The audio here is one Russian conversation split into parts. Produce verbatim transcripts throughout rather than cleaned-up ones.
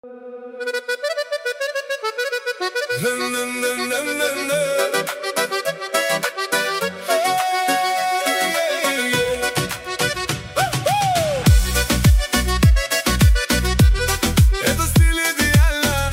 Это стиль идеально.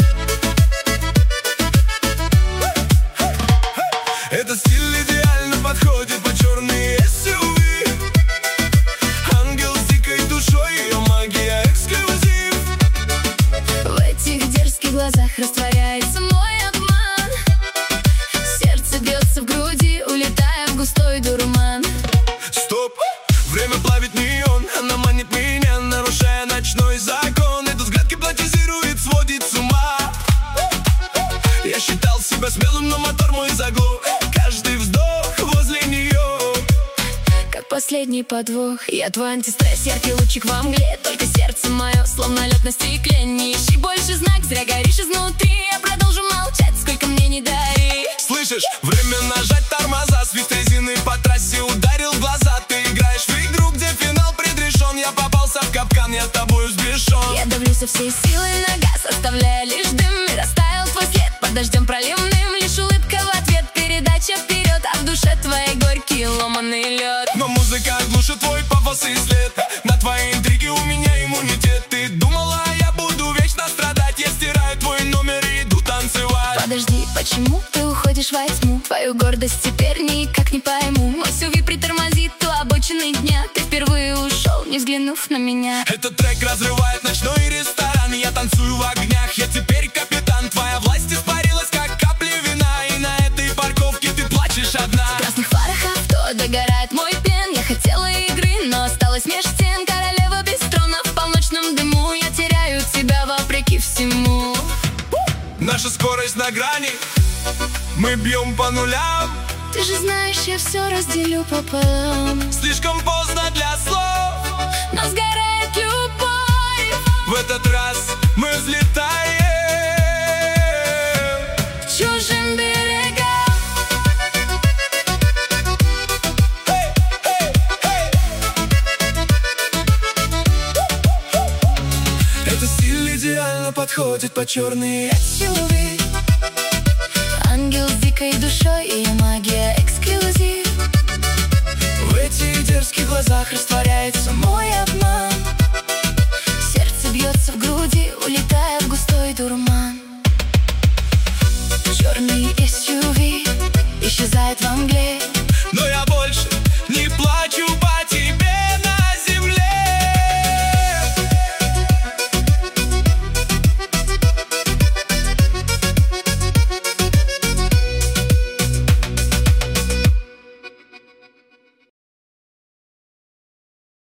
Это стиль идеально подходит под черные эс ю ви. Ангел с дикой душой, ее магия эксклюзив. В этих дерзких глазах растворяется мой обман. Сердце бьется в груди, улетая в густой дурман. Стоп! Время плавит неон. Она манит меня, нарушая ночной закон. Этот взгляд гипнотизирует, сводит с ума. Я считал себя смелым, но мотор мой заглох. Каждый вздох возле нее Как последний подвох. Я твой антистресс, яркий лучик во мгле. Только сердце мое, словно лед на стекле. Не ищи больше знак, зря горишь изнутри. Я продолжу молчать, сколько мне не дари. Слышишь? Время нажать тормоза. Свист резины по трассе ударил в глаза. Ты играешь в игру, где финал предрешен. Я попался в капкан, я тобою сбешен. Я давлю со всей силы на газ, оставляя лишь дым. И растаял твой след под дождем проливным. Лишь улыбка в ответ, передача вперед. А в душе твоей горький ломаный лед. Но музыка глушит твой пафос и след. На твои интриги у меня иммунитет. Ты думала, я буду вечно страдать. Я стираю твой номер и иду танцевать. Подожди, почему ты уходишь во тьму? Твою гордость теперь никак не пойму. Мой эс ю ви притормозит у обочины дня. Ты впервые ушел, не взглянув на меня. Этот трек разрывает ночной ресторан. Я танцую в огнях, я теперь капитан. Твоя власть испарилась, как капли вина. И на этой парковке ты плачешь одна. В красных фарах авто догорает мой пен. Я хотела игры, но осталась меж стен. Королева без трона в полночном дыму. Я теряю тебя вопреки всему. Наша скорость на грани, мы бьем по нулям. Ты же знаешь, я все разделю пополам. Слишком поздно для слов, Но сгорает любовь. в этот раз мы взлетаем К чужим берегам. Эй, эй, эй. Это стиль идеально подходит под черные эс ю ви. Ангел с дикой душой, ее магия эксклюзив. В этих дерзких глазах растворяется мой обман.